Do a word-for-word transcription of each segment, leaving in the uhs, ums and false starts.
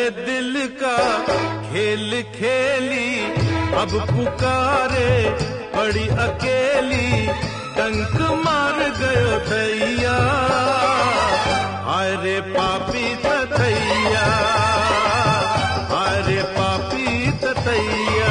पहले दिल का खेल खेली, अब पुकारे बड़ी अकेली, डंक मार गयो दैया, हाय रे पापी तथैया, हाय रे पापी तथैया।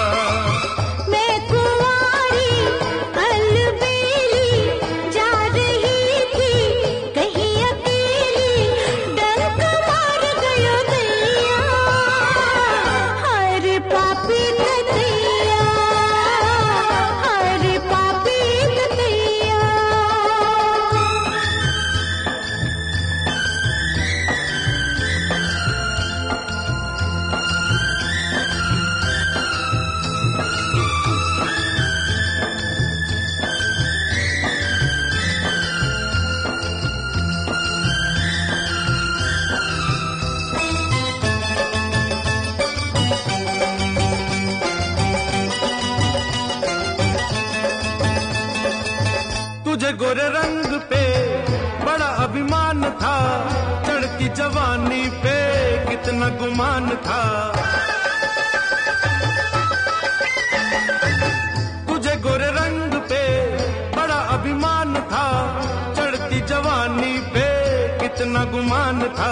तुझे गोरे रंग पे बड़ा अभिमान था, चढ़ती जवानी पे कितना गुमान था। तुझे गोरे रंग पे बड़ा अभिमान था, चढ़ती जवानी पे कितना गुमान था।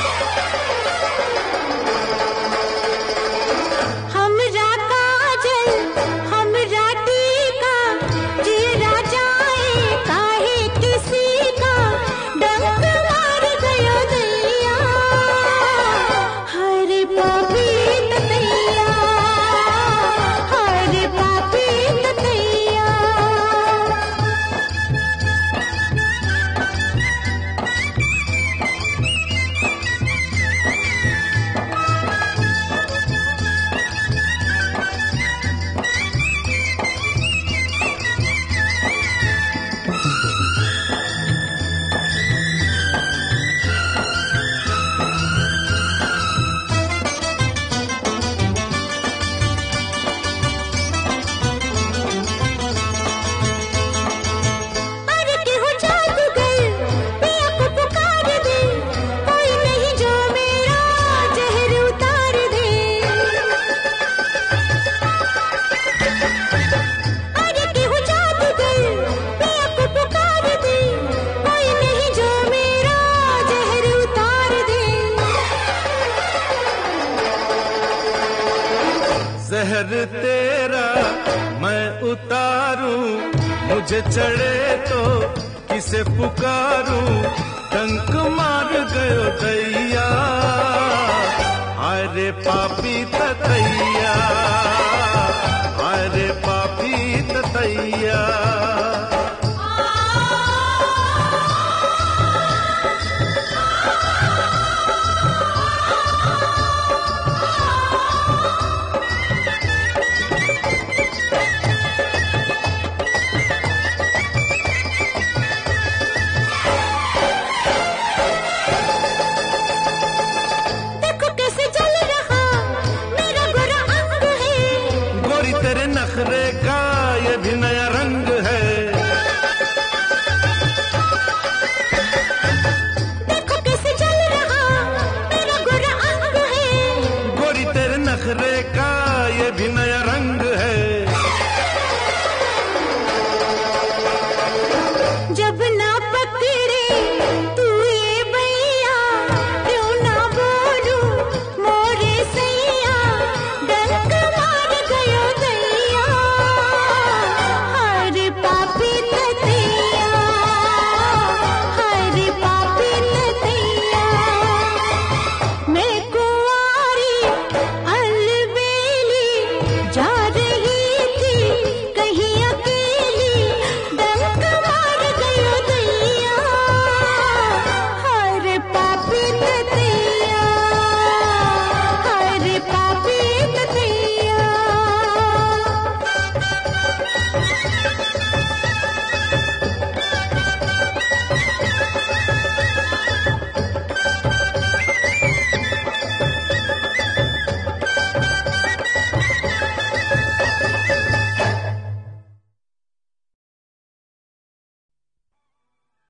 जहर तेरा मैं उतारूं, मुझे चढ़े तो किसे पुकारूं, डंक मार गयो दैया, हाय रे पापी तथैया, हाय रे पापी तथैया।